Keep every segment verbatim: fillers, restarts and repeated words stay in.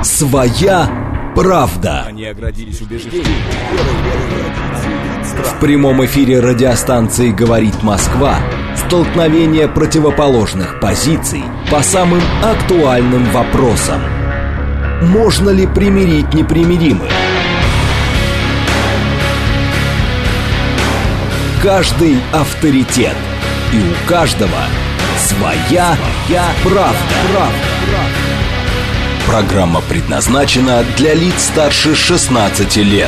Своя правда. Они оградились убеждением. В прямом эфире радиостанции «Говорит Москва» столкновение противоположных позиций по самым актуальным вопросам. Можно ли примирить непримиримых? Каждый авторитет. И у каждого своя, своя правда. правда. Программа предназначена для лиц старше шестнадцати лет.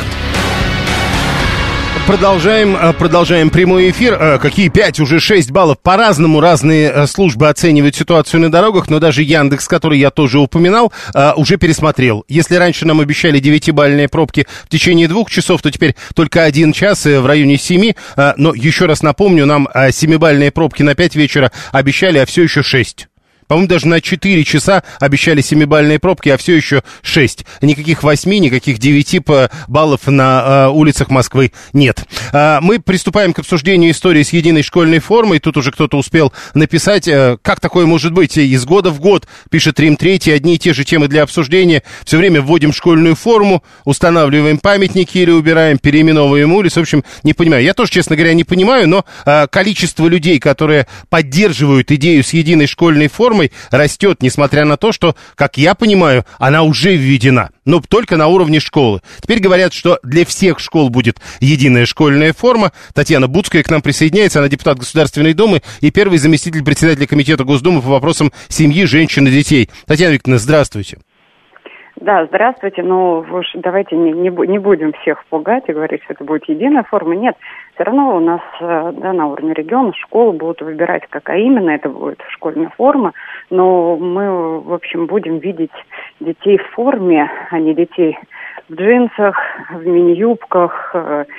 Продолжаем, продолжаем прямой эфир. Какие пять, уже шесть баллов. По-разному разные службы оценивают ситуацию на дорогах, но даже Яндекс, который я тоже упоминал, уже пересмотрел. Если раньше нам обещали девятибалльные пробки в течение двух часов, то теперь только один час в районе семи. Но еще раз напомню, нам семибалльные пробки на пять вечера обещали, а все еще шесть. По-моему, даже на четыре часа обещали семибалльные пробки, а все еще шесть. Никаких восьми, никаких девяти баллов на э, улицах Москвы нет. Э, мы приступаем к обсуждению истории с единой школьной формой. Тут уже кто-то успел написать, э, как такое может быть. Из года в год, пишет Рим Третий, одни и те же темы для обсуждения. Все время вводим школьную форму, устанавливаем памятники или убираем, переименовываем улицы. В общем, не понимаю. Я тоже, честно говоря, не понимаю, но э, количество людей, которые поддерживают идею с единой школьной формой, растет, несмотря на то, что, как я понимаю, она уже введена, но только на уровне школы. Теперь говорят, что для всех школ будет единая школьная форма. Татьяна Буцкая к нам присоединяется, она депутат Государственной Думы и первый заместитель председателя Комитета Госдумы по вопросам семьи, женщин и детей. Татьяна Викторовна, здравствуйте. Да, здравствуйте. Ну, уж давайте не, не, не будем всех пугать и говорить, что это будет единая форма. Нет, все равно у нас, да, на уровне региона школы будут выбирать, какая именно это будет школьная форма. Но мы, в общем, будем видеть детей в форме, а не детей в джинсах, в мини-юбках,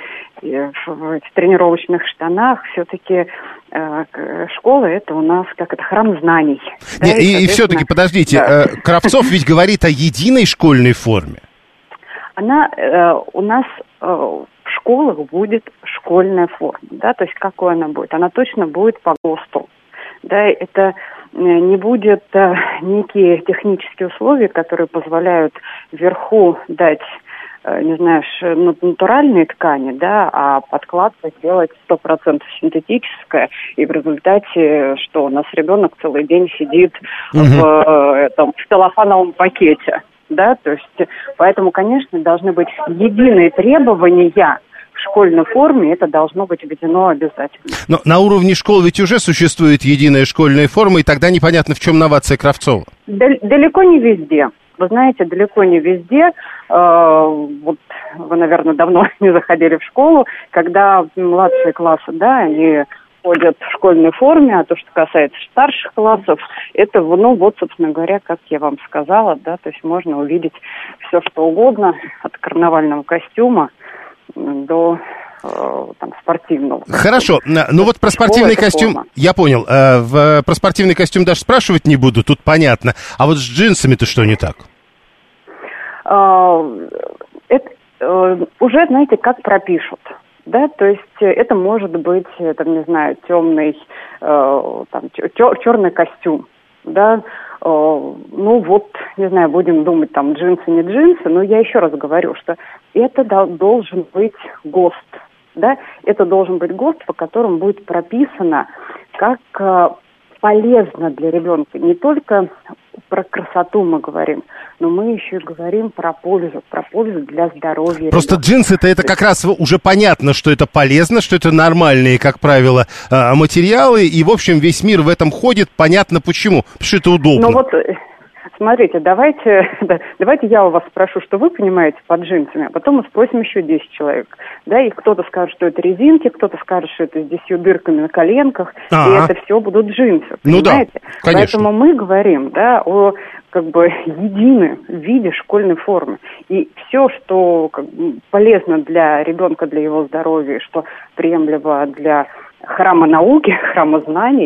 в тренировочных штанах. Все-таки школа — это у нас как это храм знаний. Не, да, и, и, и все-таки, подождите, да. Кравцов ведь говорит о единой школьной форме. Она э, у нас э, в школах будет школьная форма, да, то есть какой она будет? Она точно будет по ГОСТу, да, это не будет э, некие технические условия, которые позволяют вверху дать, э, не знаю, натуральные ткани, да, а подкладка сделать сто процентов синтетическая, и в результате, что у нас ребенок целый день сидит угу. в, э, там, в целлофановом пакете. Да, то есть, поэтому, конечно, должны быть единые требования в школьной форме, это должно быть введено обязательно. Но на уровне школ ведь уже существует единая школьная форма, и тогда непонятно, в чем новация Кравцова. Далеко не везде. Вы знаете, далеко не везде. Э, вот вы, наверное, давно не заходили в школу, когда младшие классы, да, они ходят в школьной форме, а то, что касается старших классов, это, ну, вот, собственно говоря, как я вам сказала, да, то есть можно увидеть все, что угодно, от карнавального костюма до э, там, спортивного. Хорошо, ну вот про спортивный костюм, форма. Я понял, э, в, про спортивный костюм даже спрашивать не буду, тут понятно, а вот с джинсами-то что не так? Э, это э, уже, знаете, как пропишут. Да, то есть это может быть, там, не знаю, темный, э, там, чер- черный костюм, да, э, ну вот, не знаю, будем думать, там, джинсы, не джинсы, но я еще раз говорю, что это до- должен быть ГОСТ, да, это должен быть ГОСТ, по которому будет прописано, как э, полезно для ребенка, не только про красоту мы говорим, но мы еще и говорим про пользу, про пользу для здоровья. Просто ребенка. Джинсы-то это как раз уже понятно, что это полезно, что это нормальные, как правило, материалы, и, в общем, весь мир в этом ходит, понятно почему, потому что это удобно. Ну вот, смотрите, давайте, давайте я у вас спрошу, что вы понимаете под джинсами, а потом мы спросим еще десять человек, да, и кто-то скажет, что это резинки, кто-то скажет, что это с десятью дырками на коленках, А-а. и это все будут джинсы, понимаете? Ну да, конечно. Поэтому мы говорим, да, о как бы едином виде школьной формы. И все, что как бы, полезно для ребенка, для его здоровья, что приемлемо для храма науки, храма знаний,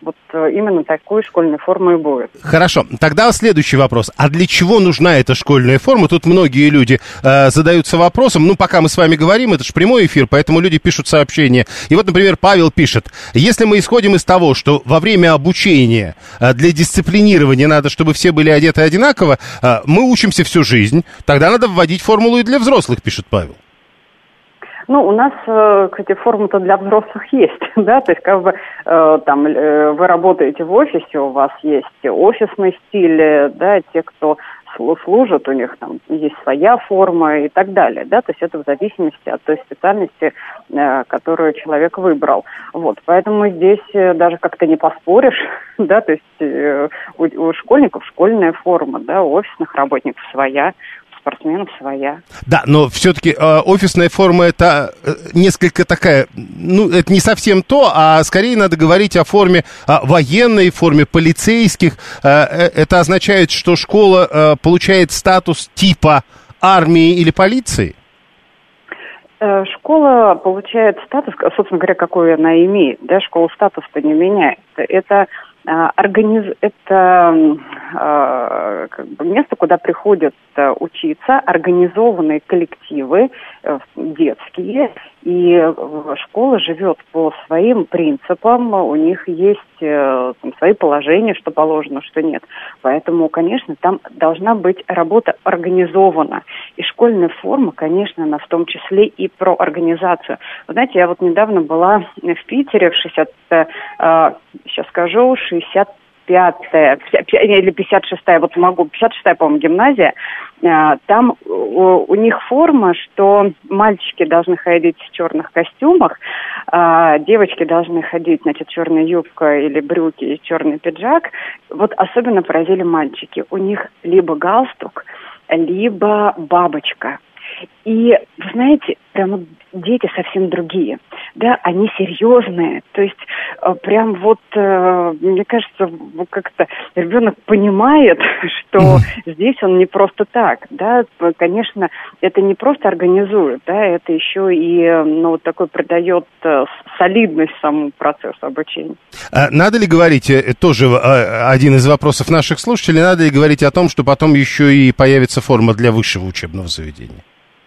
вот именно такой школьной формы и будет. Хорошо, тогда следующий вопрос. А для чего нужна эта школьная форма? Тут многие люди э, задаются вопросом. Ну, пока мы с вами говорим, это же прямой эфир, поэтому люди пишут сообщения. И вот, например, Павел пишет: если мы исходим из того, что во время обучения э, для дисциплинирования надо, чтобы все были одеты одинаково, э, мы учимся всю жизнь, тогда надо вводить формулу и для взрослых, пишет Павел. Ну, у нас, кстати, форма-то для взрослых есть, да, то есть, как бы, э, там, э, вы работаете в офисе, у вас есть офисный стиль, да, те, кто служат, у них там есть своя форма и так далее, да, то есть это в зависимости от той специальности, э, которую человек выбрал, вот, поэтому здесь даже как-то не поспоришь, да, то есть э, у, у школьников школьная форма, да, у офисных работников своя, спортсменов своя. Да, но все-таки э, офисная форма это э, несколько такая, ну, это не совсем то, а скорее надо говорить о форме э, военной, форме полицейских. Э, э, это означает, что школа э, получает статус типа армии или полиции? Э, школа получает статус, собственно говоря, какой она имеет, да, школа статус-то не меняет. Это Организ... Это э, как бы место, куда приходят э, учиться организованные коллективы э, детские, и школа живет по своим принципам, у них есть э, там, свои положения, что положено, что нет. Поэтому, конечно, там должна быть работа организована. И школьная форма, конечно, она в том числе и про организацию. Вы знаете, я вот недавно была в Питере в шестьдесят, э, сейчас скажу, шестьдесят пятая или пятьдесят шестая, вот могу, пятьдесят шестая, по-моему, гимназия, там у них форма, что мальчики должны ходить в черных костюмах, девочки должны ходить, значит, черная юбка или брюки и черный пиджак. Вот особенно поразили мальчики. У них либо галстук, либо бабочка. И, вы знаете, прямо дети совсем другие, да, они серьезные, то есть прям вот, мне кажется, как-то ребенок понимает, что здесь он не просто так, да, конечно, это не просто организует, да, это еще и, ну, вот такой придает солидность самому процессу обучения. Надо ли говорить, тоже один из вопросов наших слушателей, надо ли говорить о том, что потом еще и появится форма для высшего учебного заведения?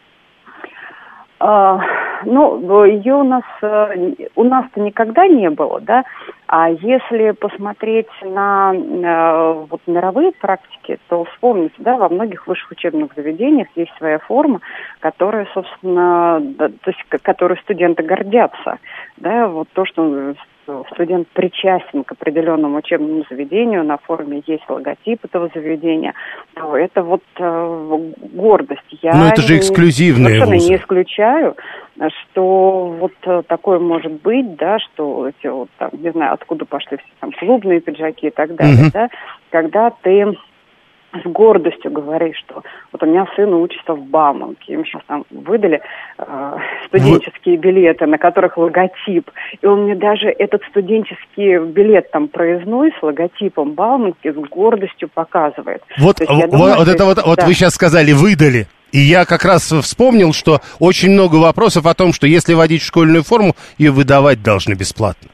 Uh, ну, ее у нас, uh, у нас-то никогда не было, да, а если посмотреть на uh, вот мировые практики, то вспомните, да, во многих высших учебных заведениях есть своя форма, которая, собственно, да, то есть, которой студенты гордятся, да, вот то, что студент причастен к определенному учебному заведению, на форме есть логотип этого заведения, то это вот э, гордость. Я Но это же эксклюзивные совершенно вузы. Не исключаю, что вот э, такое может быть, да, что эти вот там, не знаю, откуда пошли все там клубные пиджаки и так далее, угу. да, когда ты с гордостью говоришь, что вот у меня сын учится в Бауманке, им сейчас там выдали э, студенческие Вы... билеты, на которых логотип, и он мне даже этот студенческий билет там проездной с логотипом Бауманки с гордостью показывает. Вот, в, думаю, вот это вот, да. вот вы сейчас сказали «выдали». И я как раз вспомнил, что очень много вопросов о том, что если вводить школьную форму, ее выдавать должны бесплатно.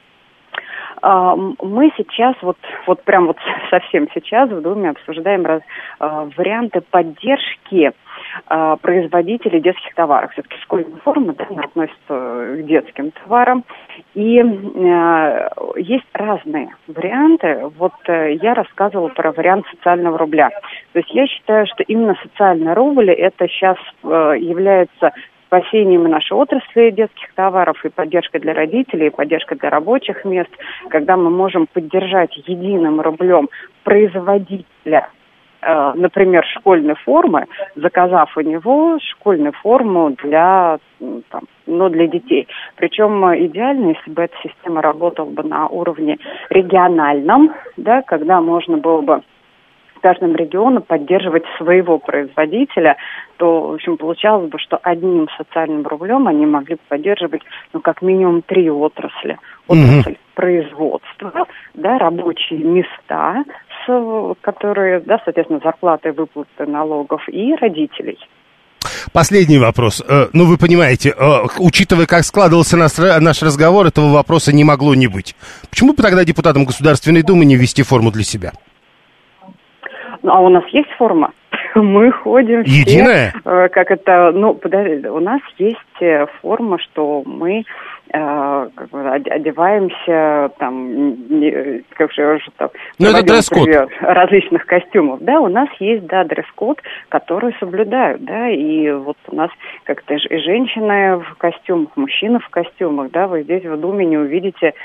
Мы сейчас, вот, вот прям вот совсем сейчас в Думе обсуждаем раз, э, варианты поддержки э, производителей детских товаров. Все-таки школьная форма, да, она относится к детским товарам. И э, есть разные варианты. Вот э, я рассказывала про вариант социального рубля. То есть я считаю, что именно социальный рубль это сейчас э, является спасением нашей отрасли детских товаров и поддержкой для родителей, и поддержкой для рабочих мест, когда мы можем поддержать единым рублем производителя, э, например, школьной формы, заказав у него школьную форму для, там, ну, для детей. Причем идеально, если бы эта система работала бы на уровне региональном, да, когда можно было бы каждом регионе поддерживать своего производителя, то, в общем, получалось бы, что одним социальным рублем они могли бы поддерживать, ну, как минимум три отрасли. Отрасль mm-hmm. производства, да, рабочие места, с, которые, да, соответственно, зарплаты, выплаты налогов и родителей. Последний вопрос. Ну, вы понимаете, учитывая, как складывался наш, наш разговор, этого вопроса не могло не быть. Почему бы тогда депутатам Государственной Думы не ввести форму для себя? Ну, а у нас есть форма? Мы ходим Единая? все, как это, ну, подожди, у нас есть форма, что мы э, как бы одеваемся там, не, как же там, ну, это дресс-код различных костюмов, да, у нас есть, да, дресс-код, который соблюдают, да, и вот у нас как-то и женщины в костюмах, мужчины в костюмах, да, вы здесь в Думе не увидите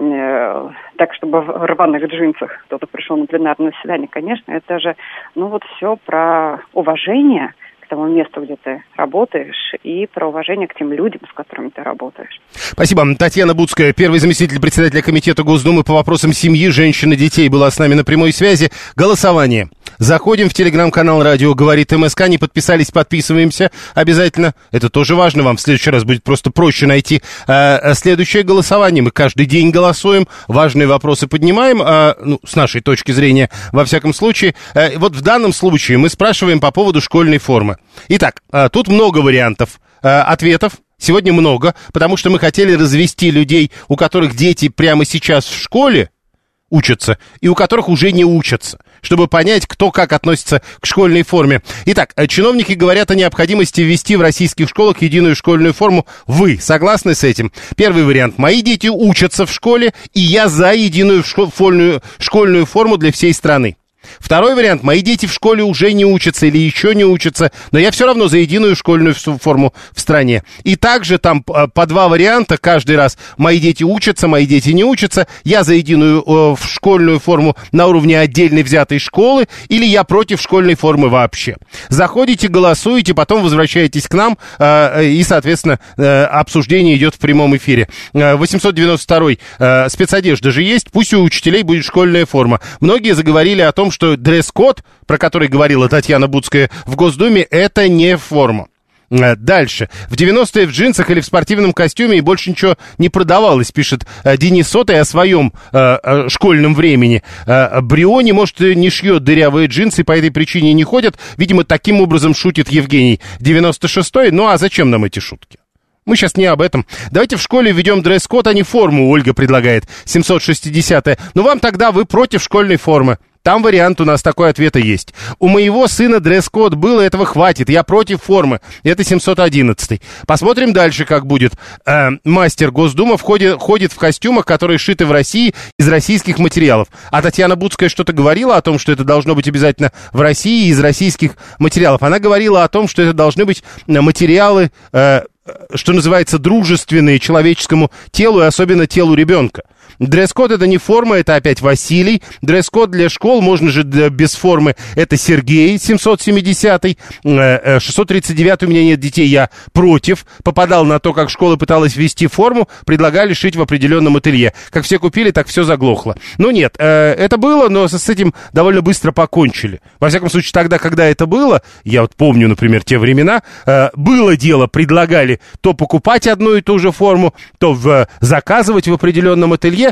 э, так, чтобы в рваных джинсах кто-то пришел на пленарное заседание, конечно, это же, ну, вот все про уважение к тому месту, где ты работаешь, и про уважение к тем людям, с которыми ты работаешь. Спасибо. Татьяна Буцкая, первый заместитель председателя комитета Госдумы по вопросам семьи, женщин и детей, была с нами на прямой связи. Голосование. Заходим в телеграм-канал «Радио говорит МСК». Не подписались, подписываемся обязательно. Это тоже важно. Вам в следующий раз будет просто проще найти. А, следующее голосование. Мы каждый день голосуем. Важные вопросы поднимаем. А, ну, с нашей точки зрения, во всяком случае. А, вот в данном случае мы спрашиваем по поводу школьной формы. Итак, а, тут много вариантов а, ответов. Сегодня много, потому что мы хотели развести людей, у которых дети прямо сейчас в школе учатся, и у которых уже не учатся, чтобы понять, кто как относится к школьной форме. Итак, чиновники говорят о необходимости ввести в российских школах единую школьную форму. Вы согласны с этим? Первый вариант. Мои дети учатся в школе, и я за единую школьную, школьную форму для всей страны. Второй вариант. Мои дети в школе уже не учатся или еще не учатся, но я все равно за единую школьную форму в стране. И также там по два варианта каждый раз. Мои дети учатся, мои дети не учатся. Я за единую э, школьную форму на уровне отдельной взятой школы, или я против школьной формы вообще. Заходите, голосуете, потом возвращаетесь к нам, э, и, соответственно, э, обсуждение идет в прямом эфире. восемьсот девяносто второй. Э, спецодежда же есть, пусть у учителей будет школьная форма. Многие заговорили о том, что дресс-код, про который говорила Татьяна Буцкая в Госдуме, это не форма. Дальше. В девяностые в джинсах или в спортивном костюме и больше ничего не продавалось, пишет Денис Сотый о своем э, школьном времени. Э, Бриони, может, не шьет дырявые джинсы, по этой причине не ходят. Видимо, таким образом шутит Евгений. девяносто шестой. Ну, а зачем нам эти шутки? Мы сейчас не об этом. Давайте в школе введем дресс-код, а не форму, Ольга предлагает. семьсот шестидесятая. Ну, вам тогда вы против школьной формы. Там вариант у нас такой ответа есть. У моего сына дресс-код был, и этого хватит. Я против формы. Это семьсот одиннадцатый. Посмотрим дальше, как будет. Э, мастер Госдумы входит, ходит в костюмах, которые шиты в России из российских материалов. А Татьяна Буцкая что-то говорила о том, что это должно быть обязательно в России из российских материалов. Она говорила о том, что это должны быть материалы, э, что называется, дружественные человеческому телу, и особенно телу ребенка. Дресс-код — это не форма, это опять Василий. Дресс-код для школ, можно же без формы, это Сергей, семьсот семидесятый. шестьсот тридцать девятый, у меня нет детей, я против. Попадал на то, как школа пыталась ввести форму, предлагали шить в определенном ателье. Как все купили, так все заглохло. Ну нет, это было, но с этим довольно быстро покончили. Во всяком случае, тогда, когда это было, я вот помню, например, те времена, было дело, предлагали то покупать одну и ту же форму, то в, заказывать в определенном ателье,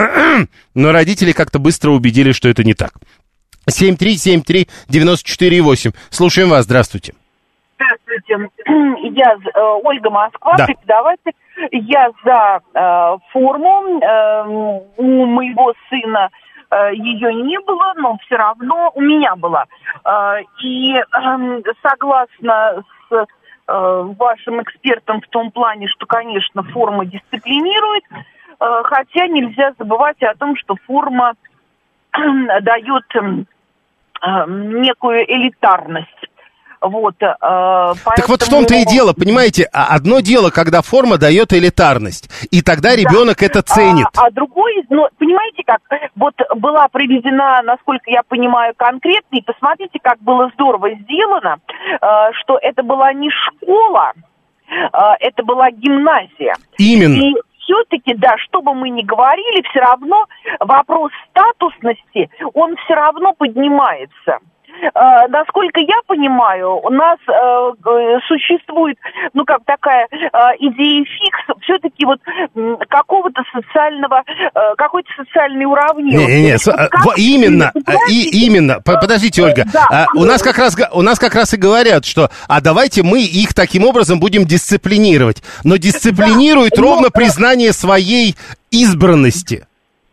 но родители как-то быстро убедили, что это не так. семь три семь три девять четыре восемь. Слушаем вас, здравствуйте. Здравствуйте, я э, Ольга Москва, да. Преподаватель. Я за э, форму. Э, у моего сына э, ее не было, но все равно у меня была. Э, и э, согласно с э, вашим экспертом в том плане, что, конечно, форма дисциплинирует, хотя нельзя забывать о том, что форма дает некую элитарность. Вот, поэтому... Так вот в том-то и дело, понимаете, одно дело, когда форма дает элитарность, и тогда ребенок да. это ценит. А, а другой, ну, понимаете как, вот была приведена, насколько я понимаю, конкретно, и посмотрите, как было здорово сделано, что это была не школа, это была гимназия. Именно. И все-таки, да, что бы мы ни говорили, все равно вопрос статусности, он все равно поднимается. э, насколько я понимаю, у нас э, существует, ну, как такая э, идея фикс, все-таки вот э, какого-то социального, э, какой-то социальной уравниловки. Не, не, не, вот как... именно, и, именно, подождите, Ольга, да. а, у, нас как раз, у нас как раз и говорят, что, а давайте мы их таким образом будем дисциплинировать, но дисциплинирует да, ровно но... признание своей избранности.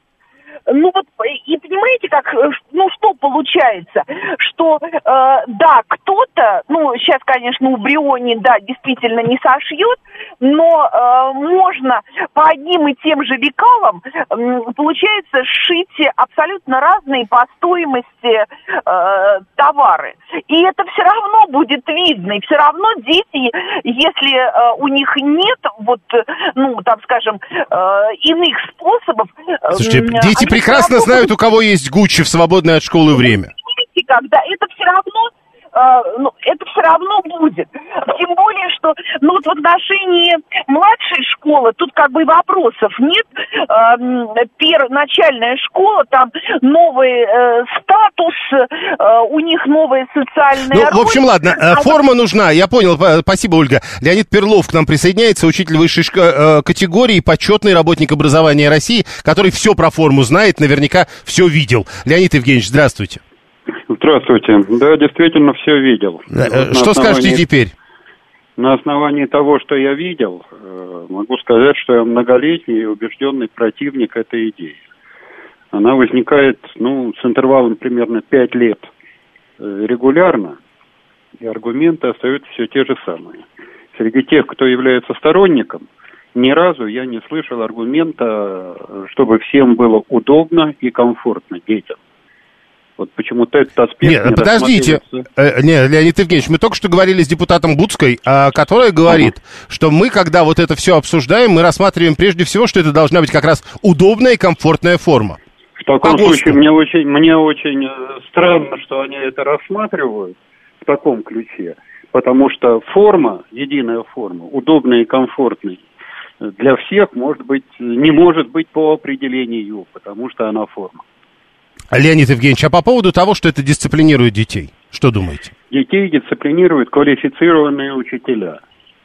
Ну вот, и понимаете, как, ну что получается, что, э, да, кто-то, ну сейчас, конечно, у Бриони, да, действительно не сошьет, но э, можно по одним и тем же лекалам, э, получается, сшить абсолютно разные по стоимости э, товары. И это все равно будет видно, и все равно дети, если э, у них нет, вот, ну, там, скажем, э, иных способов... Э, Слушайте, дети прекрасно знают, у кого есть Гуччи в свободное от школы время. Когда это все равно, э, ну, это все равно будет. Тем более, что, ну, вот в отношении младшей школы тут как бы вопросов нет. Э, пер, начальная школа, там новый э, статус, э, у них новая социальная Ну, роль. В общем, ладно, э, форма нужна, я понял, спасибо, Ольга. Леонид Перлов к нам присоединяется, учитель высшей шко- э, категории, почетный работник образования России, который все про форму знает, наверняка все видел. Леонид Евгеньевич, здравствуйте. Здравствуйте. Да, действительно, все видел. Вот что скажете теперь? На основании того, что я видел, могу сказать, что я многолетний и убежденный противник этой идеи. Она возникает, ну, с интервалом примерно пять лет регулярно, и аргументы остаются все те же самые. Среди тех, кто является сторонником, ни разу я не слышал аргумента, чтобы всем было удобно и комфортно детям. Вот почему-то этот аспект... Нет, не подождите, э, не, Леонид Евгеньевич, мы только что говорили с депутатом Буцкой, а, которая говорит, ага. что мы, когда вот это все обсуждаем, мы рассматриваем прежде всего, что это должна быть как раз удобная и комфортная форма. В таком случае мне очень, мне очень странно, что они это рассматривают в таком ключе, потому что форма, единая форма, удобная и комфортная, для всех может быть, не может быть по определению, потому что она форма. Леонид Евгеньевич, а по поводу того, что это дисциплинирует детей, что думаете? Детей дисциплинируют квалифицированные учителя.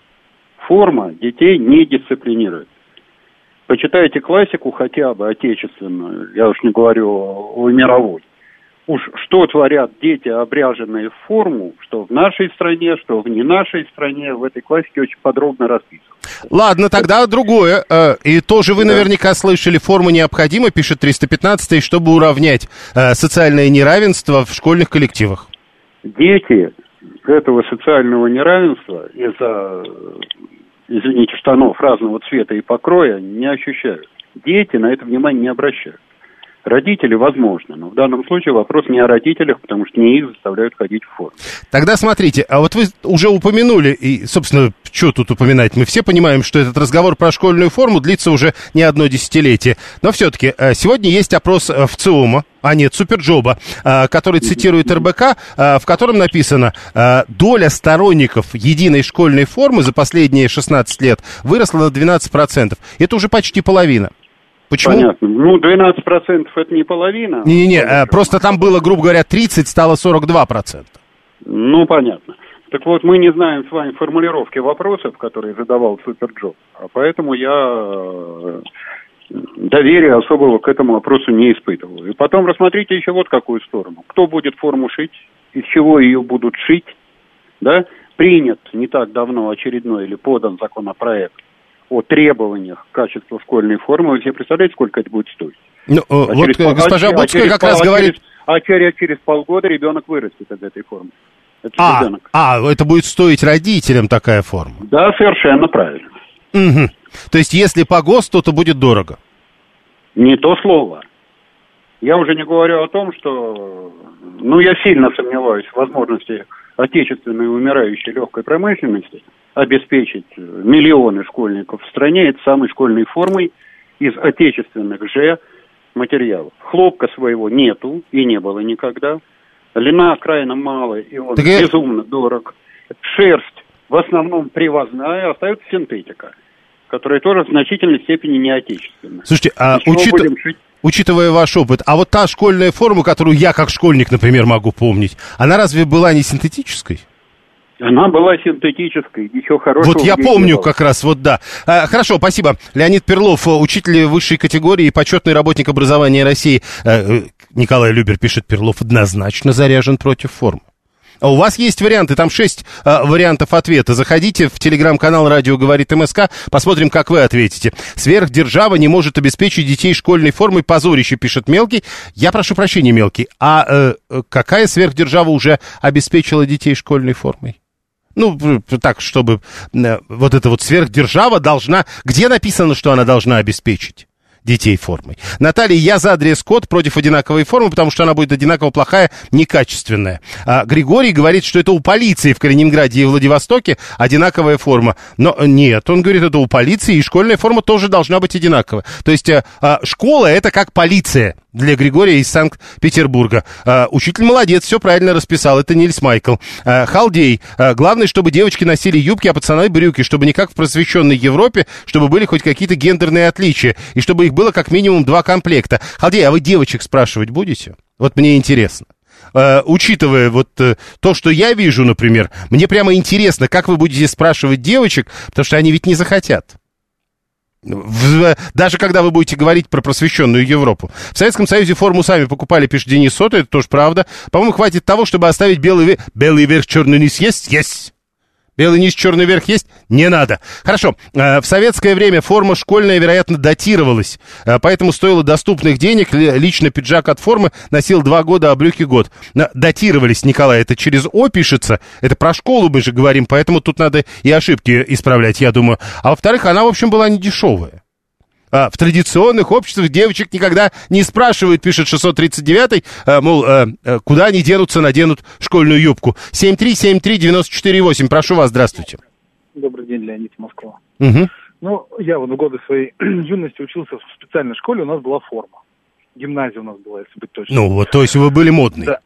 Форма детей не дисциплинирует. Почитайте классику хотя бы отечественную, я уж не говорю о мировой. Уж что творят дети, обряженные в форму, что в нашей стране, что в не нашей стране, в этой классике очень подробно расписано. Ладно, тогда другое. И тоже вы да. наверняка слышали, форма необходима, пишет триста пятнадцатый, чтобы уравнять социальное неравенство в школьных коллективах. Дети этого социального неравенства из-за, извините, штанов разного цвета и покроя не ощущают. Дети на это внимание не обращают. Родители, возможно, но в данном случае вопрос не о родителях, потому что не их заставляют ходить в форме. Тогда смотрите, а вот вы уже упомянули, и, собственно, что тут упоминать, мы все понимаем, что этот разговор про школьную форму длится уже не одно десятилетие, но все-таки сегодня есть опрос в ЦИОМа, а нет, Суперджоба, который цитирует эр бэ ка, в котором написано, доля сторонников единой школьной формы за последние шестнадцать лет выросла на двенадцать процентов. Это уже почти половина. Почему? Понятно. Ну, двенадцать процентов это не половина. Не-не-не, а, просто там было, грубо говоря, тридцать, стало сорок два процента. Ну, понятно. Так вот, мы не знаем с вами формулировки вопросов, которые задавал Суперджоб, а поэтому я доверия особого к этому вопросу не испытываю. И потом рассмотрите еще вот какую сторону. Кто будет форму шить, из чего ее будут шить, да? Принят не так давно очередной или подан законопроект о требованиях качества школьной формы. Вы себе представляете, сколько это будет стоить? Ну, а вот через, госпожа а, Буцкая а как раз а говорит... Через, а через, через полгода ребенок вырастет из этой формы. Это а, а, это будет стоить родителям такая форма? Да, совершенно правильно. Угу. То есть, если по ГОСТу, то будет дорого? Не то слово. Я уже не говорю о том, что... Ну, я сильно сомневаюсь в возможности отечественной умирающей легкой промышленности обеспечить миллионы школьников в стране этой самой школьной формой из отечественных же материалов. Хлопка своего нету и не было никогда. Льна крайне мало, и он так безумно я... дорог. Шерсть в основном привозная, остается синтетика, которая тоже в значительной степени не отечественная. Слушайте, а учит... учитывая ваш опыт, а вот та школьная форма, которую я как школьник, например, могу помнить, она разве была не синтетической? Она была синтетической, ничего хорошего. Вот я помню как раз, вот да. А, хорошо, спасибо. Леонид Перлов, учитель высшей категории и почетный работник образования России. А, Николай Любер пишет, Перлов однозначно заряжен против формы. А у вас есть варианты, там шесть а, вариантов ответа. Заходите в телеграм-канал «Радио говорит МСК», посмотрим, как вы ответите. Сверхдержава не может обеспечить детей школьной формой, позорище, пишет Мелкий. Я прошу прощения, Мелкий, а э, какая сверхдержава уже обеспечила детей школьной формой? Ну, так, чтобы э, вот эта вот сверхдержава должна... Где написано, что она должна обеспечить детей формой? Наталья, я за дресс-код против одинаковой формы, потому что она будет одинаково плохая, некачественная. А Григорий говорит, что это у полиции в Калининграде и Владивостоке одинаковая форма. Но нет, он говорит, это у полиции, и школьная форма тоже должна быть одинаковая. То есть э, э, школа — это как полиция. Для Григория из Санкт-Петербурга. А, учитель молодец, все правильно расписал. Это Нильс Майкл. А, Халдей. А, главное, чтобы девочки носили юбки, а пацаны брюки, чтобы не как в просвещенной Европе, чтобы были хоть какие-то гендерные отличия, и чтобы их было как минимум два комплекта. Халдей, а вы девочек спрашивать будете? Вот мне интересно. Uh, учитывая вот uh, то, что я вижу, например, мне прямо интересно, как вы будете спрашивать девочек, потому что они ведь не захотят. В, даже когда вы будете говорить про просвещенную Европу. В Советском Союзе форму сами покупали, пишет Денис Сота, это тоже правда. По-моему, хватит того, чтобы оставить белый верх. Белый верх, черный низ есть? Есть. Белый низ, черный верх есть? Не надо. Хорошо. В советское время форма школьная, вероятно, датировалась. Поэтому стоило доступных денег. Лично пиджак от формы носил два года, а брюки год. Датировались, Николай, это через О пишется. Это про школу мы же говорим, поэтому тут надо и ошибки исправлять, я думаю. А во-вторых, она, в общем, была не дешевая. А, в традиционных обществах девочек никогда не спрашивают, пишет шестьсот тридцать девятый, а, мол, а, а, куда они денутся, наденут школьную юбку. семь три семь три девять четыре восемь, прошу вас, здравствуйте. Добрый день, Леонид, Москва. Угу. Ну, я вот в годы своей юности учился в специальной школе, у нас была форма. Гимназия у нас была, если быть точным. Ну, вот, то есть вы были модные. Да.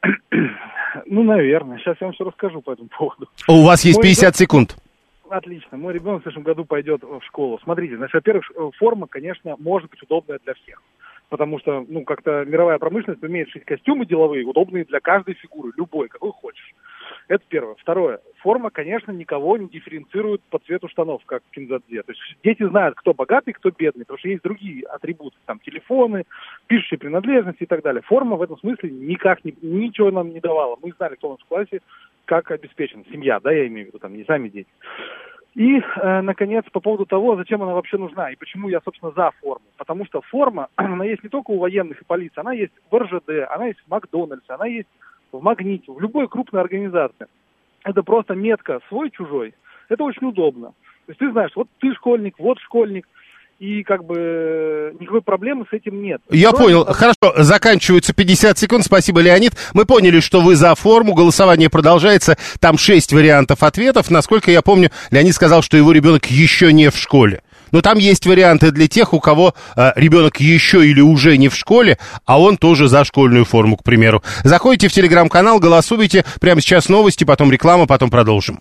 Ну, наверное. Сейчас я вам все расскажу по этому поводу. У вас есть пятьдесят секунд. Отлично. Мой ребенок в следующем году пойдет в школу. Смотрите, значит, во-первых, форма, конечно, может быть удобная для всех. Потому что, ну, как-то мировая промышленность умеет шить костюмы деловые, удобные для каждой фигуры, любой, какой хочешь. Это первое. Второе. Форма, конечно, никого не дифференцирует по цвету штанов, как в кинзадзе. То есть дети знают, кто богатый, кто бедный, потому что есть другие атрибуты, там, телефоны, пишущие принадлежности и так далее. Форма в этом смысле никак не, ничего нам не давала. Мы знали, кто у нас в классе, как обеспечен. Семья, да, я имею в виду, там, не сами дети. И, э, наконец, по поводу того, зачем она вообще нужна и почему я, собственно, за форму. Потому что форма, она есть не только у военных и полиции, она есть в эр жэ дэ, она есть в Макдональдсе, она есть в Магните, в любой крупной организации. Это просто метка свой-чужой. Это очень удобно. То есть ты знаешь, вот ты школьник, вот школьник, и как бы никакой проблемы с этим нет. Я Кроме понял. того... Хорошо, заканчиваются пятьдесят секунд. Спасибо, Леонид. Мы поняли, что вы за форму. Голосование продолжается. Там шесть вариантов ответов. Насколько я помню, Леонид сказал, что его ребенок еще не в школе. Но там есть варианты для тех, у кого э, ребенок еще или уже не в школе, а он тоже за школьную форму, к примеру. Заходите в телеграм-канал, голосуйте. Прямо сейчас новости, потом реклама, потом продолжим.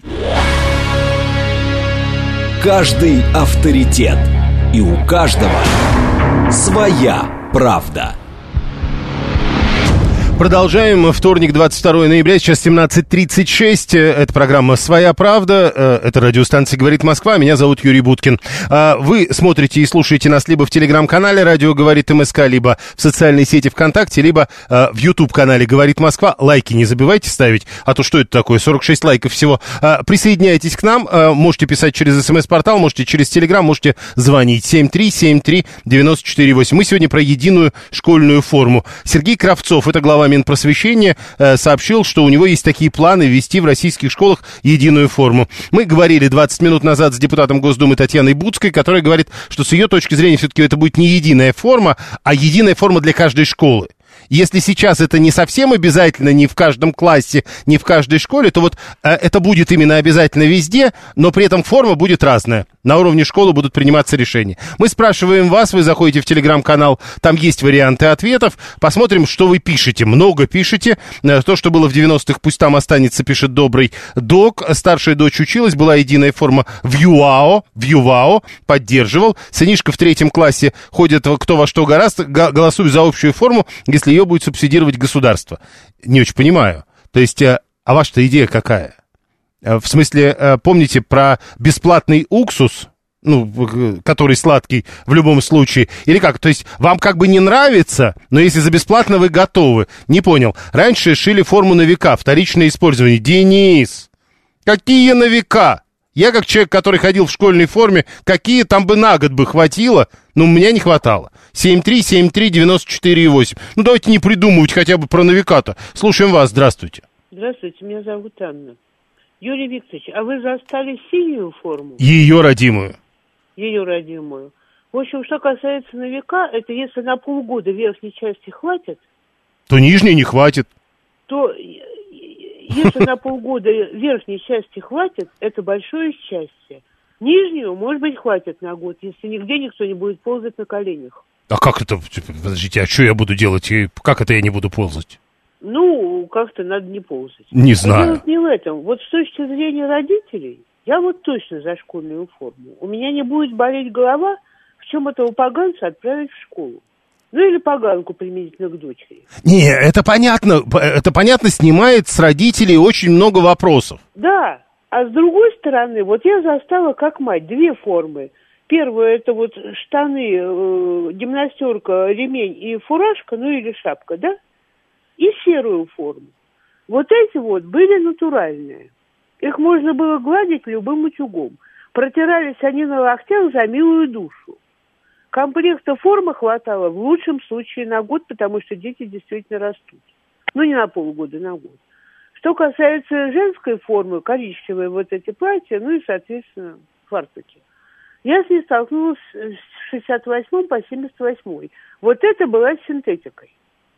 Каждый авторитет. И у каждого своя правда. Продолжаем. Вторник, двадцать второе ноября, сейчас семнадцать тридцать шесть. Это программа «Своя правда». Это радиостанция «Говорит Москва». Меня зовут Юрий Буткин. Вы смотрите и слушаете нас либо в телеграм-канале «Радио говорит МСК», либо в социальной сети ВКонтакте, либо в YouTube-канале «Говорит Москва». Лайки не забывайте ставить, а то что это такое? сорок шесть лайков всего. Присоединяйтесь к нам. Можете писать через СМС-портал, можете через Телеграм, можете звонить. семь три семь три девять четыре восемь. Мы сегодня про единую школьную форму. Сергей Кравцов, это глава Минпросвещения, сообщил, что у него есть такие планы ввести в российских школах единую форму. Мы говорили двадцать минут назад с депутатом Госдумы Татьяной Буцкой, которая говорит, что с ее точки зрения все-таки это будет не единая форма, а единая форма для каждой школы. Если сейчас это не совсем обязательно ни в каждом классе, ни в каждой школе, то вот э, это будет именно обязательно везде, но при этом форма будет разная. На уровне школы будут приниматься решения. Мы спрашиваем вас, вы заходите в телеграм-канал, там есть варианты ответов. Посмотрим, что вы пишете. Много пишете. То, что было в девяностых, пусть там останется, пишет добрый док. Старшая дочь училась, была единая форма в ЮАО, в ЮВАО, поддерживал. Сынишка в третьем классе ходит кто во что гораздо, голосуй за общую форму, если ее будет субсидировать государство. Не очень понимаю. То есть, а ваша-то идея какая? В смысле, помните про бесплатный уксус, ну, который сладкий в любом случае, или как? То есть вам как бы не нравится, но если за бесплатно вы готовы. Не понял. Раньше шили форму на века, вторичное использование. Денис, какие на века? Я как человек, который ходил в школьной форме, какие там бы на год бы хватило, но у меня не хватало. семь три семь три девять четыре восемь. Ну, давайте не придумывать хотя бы про на века-то. Слушаем вас, здравствуйте. Здравствуйте, меня зовут Анна. Юрий Викторович, а вы застали синюю форму? Ее родимую. Ее родимую. В общем, что касается на века, это если на полгода верхней части хватит, то нижней не хватит. То если на полгода верхней части хватит, это большое счастье. Нижнюю, может быть, хватит на год, если нигде никто не будет ползать на коленях. А как это? Подождите, а что я буду делать? Как это я не буду ползать? Ну, как-то надо не ползать. Не знаю. Дело не в этом. Вот с точки зрения родителей, я вот точно за школьную форму. У меня не будет болеть голова, в чем этого поганца отправить в школу. Ну, или поганку применительно к дочери. Не, это понятно. Это понятно, снимает с родителей очень много вопросов. Да. А с другой стороны, вот я застала как мать две формы. Первая это вот штаны, э, гимнастерка, ремень и фуражка, ну или шапка, да? И серую форму. Вот эти вот были натуральные. Их можно было гладить любым утюгом. Протирались они на локтях за милую душу. Комплекта формы хватало в лучшем случае на год, потому что дети действительно растут. Ну, не на полгода, на год. Что касается женской формы, коричневые вот эти платья, ну и, соответственно, фартуки. Я с ней столкнулась с шестьдесят восьмого по семьдесят восьмой. Вот это была синтетикой.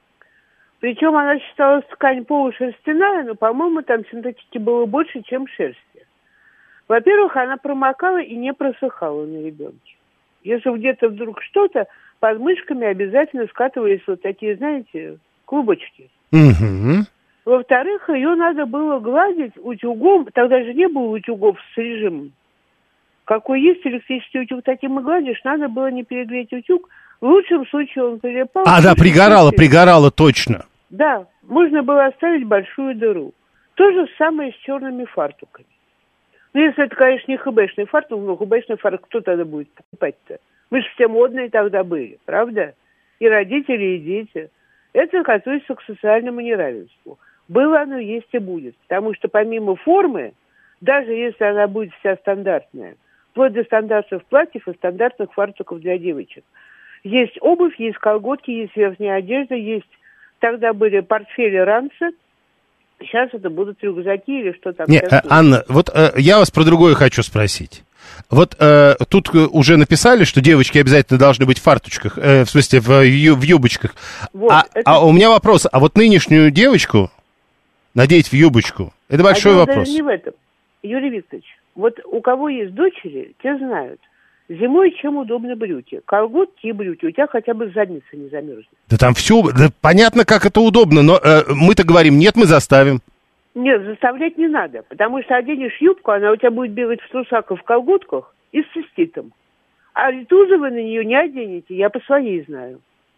Причем она считалась ткань полушерстяная, но, по-моему, там синтетики было больше, чем шерсти. Во-первых, она промокала и не просыхала на ребенке. Если где-то вдруг что-то, под мышками обязательно скатывались вот такие, знаете, клубочки. Угу. Во-вторых, ее надо было гладить утюгом. Тогда же не было утюгов с режимом. Какой есть электрический утюг, таким и гладишь. Надо было не перегреть утюг. В лучшем случае он прилипал. А, да, пригорало, пригорало точно. Да, можно было оставить большую дыру. То же самое с черными фартуками. Ну, если это, конечно, не хэбэшный фартук, но хэбэшный фартук кто тогда будет покупать-то? Мы же все модные тогда были, правда? И родители, и дети. Это относится к социальному неравенству. Было оно, есть и будет. Потому что помимо формы, даже если она будет вся стандартная, вплоть до стандартных платьев и стандартных фартуков для девочек, есть обувь, есть колготки, есть верхняя одежда, есть... Тогда были портфели ранца, сейчас это будут рюкзаки или что там. Нет, Анна, вот э, я вас про другое хочу спросить. Вот э, тут уже написали, что девочки обязательно должны быть в фарточках, э, в смысле в, в юбочках. Вот, а, это... а у меня вопрос, а вот нынешнюю девочку надеть в юбочку, это большой а вопрос. Даже не в этом. Юрий Викторович, вот у кого есть дочери, те знают. Зимой чем удобны брюки? Колготки и брюки. У тебя хотя бы задница не замерзнет. Да там все, да понятно, как это удобно, но э, мы-то говорим, нет, мы заставим. Нет, заставлять не надо, потому что оденешь юбку, она у тебя будет бегать в трусах и в колготках и с циститом. А ритузы вы на нее не оденете, я по своей знаю.